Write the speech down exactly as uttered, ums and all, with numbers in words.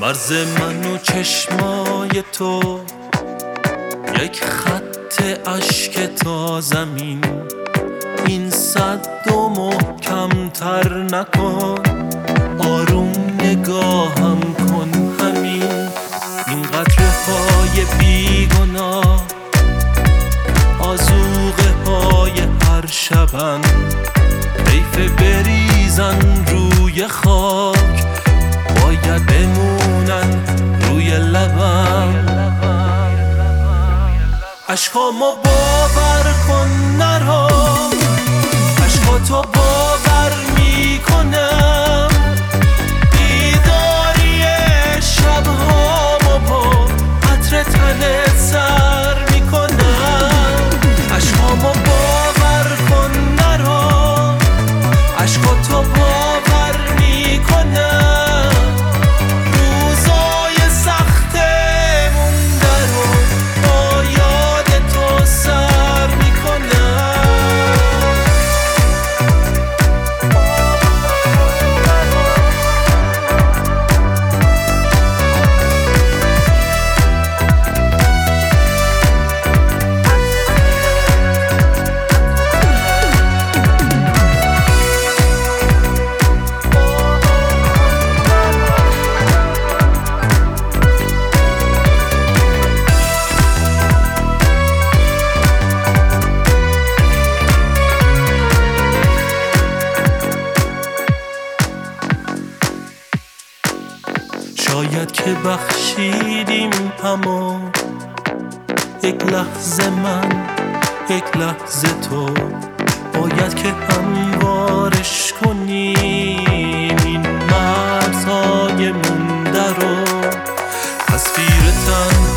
مرز من و چشمای تو یک خط اشک تا زمین، این صد و محکمتر نکن، آروم نگاهم کن همین. این قطره های بیگناه آذوقه های هر شبن، حیف بریزن روی خاک، باید بمونن روی لبم. عشقامو باور کن نرا، عشقاتو باور میکنم، بیداری شبهامو با عطر تنت سر میکنم. عشقامو باور کن نرا، عشقاتو باور میکنم، روزای سختمون درو با یاد تو سر میکنم. شاید که بخشیدیم اما یک لحظه من یک لحظه تو، باید که هموارش کنیم این مرزهای مونده رو. تصویر تن